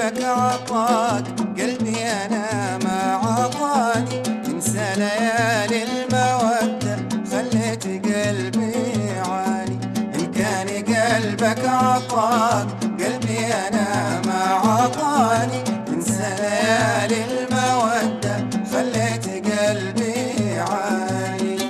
قلبك عطاك قلبي أنا ما عطاني، تنسى ليالي المودة خليت قلبي يعاني. إن كان قلبك عطاك قلبي أنا ما عطاني، تنسى ليالي المودة خليت قلبي يعاني.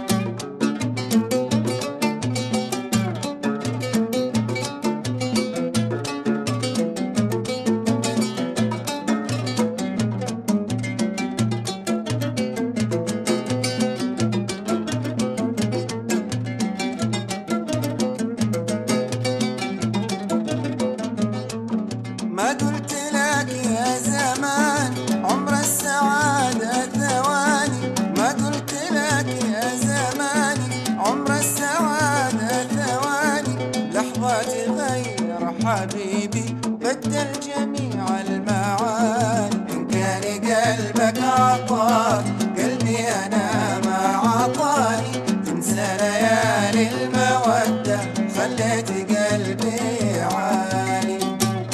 ما قلت لك يا زمان عمر السعادة ثواني، ما قلت لك يا زماني عمر السعادة ثواني. لحظة تغير حبيبي بدل جميع المعاني. إن كان قلبك عطاك قلبي أنا ما عطاني، تنسى ليالي المودة خليت قلبي يعاني.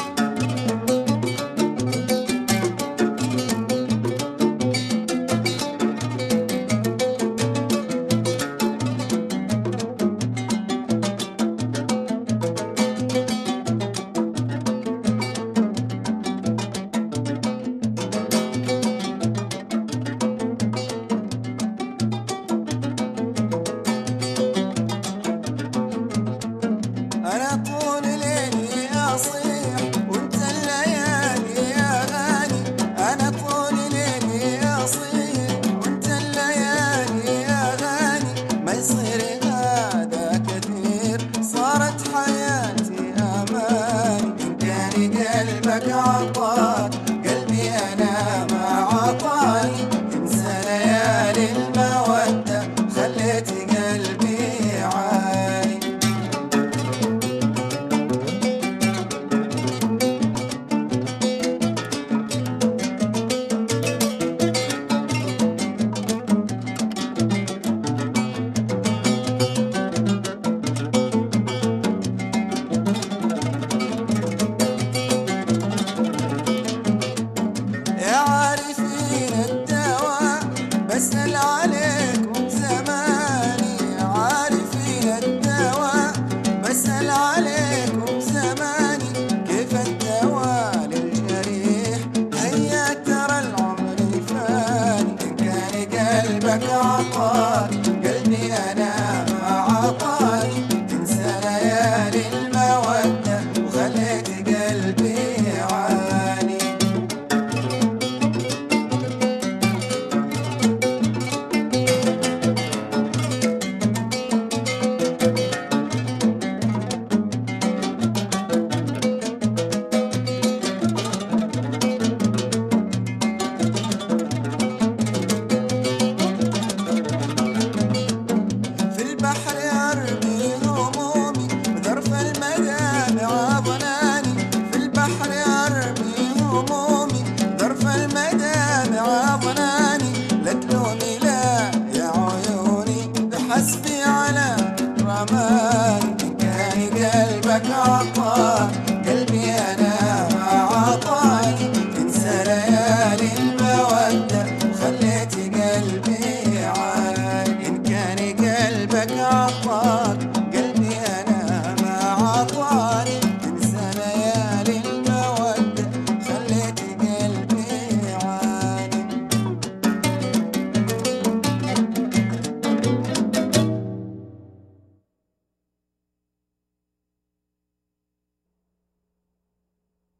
أنا طول ليلي أصيح وانت الليالي أغاني، أنا طول ليلي أصيح وانت الليالي أغاني. ما يصير هذا كثير صارت حياتي أماني. إن كان قلبك عطاك قلبي أنا ما عطاني، تنسى ليالي المودة خليت قلبي يعاني. يا عارفين الدواء بسأل عليكم زماني، عارفين الدواء بسأل عليكم زماني. كيف الدواء للجريح هيا ترى العمر فاني. إن كان قلبك عطاك قلبي أنا ما عطاني، تنسى ليالي المودة وخليت قلبي يعاني. في البحر أرمي همومي بظرف المدامع ظناني، في البحر أرمي همومي بظرف المدامع ظناني. لا تلومي لا يا عيوني بحسبي على رماني. إن كان قلبك عطاك قلبي أنا ما عطاني، تنسى ليالي المودة وخليت قلبي يعاني. إن كان قلبك عطاك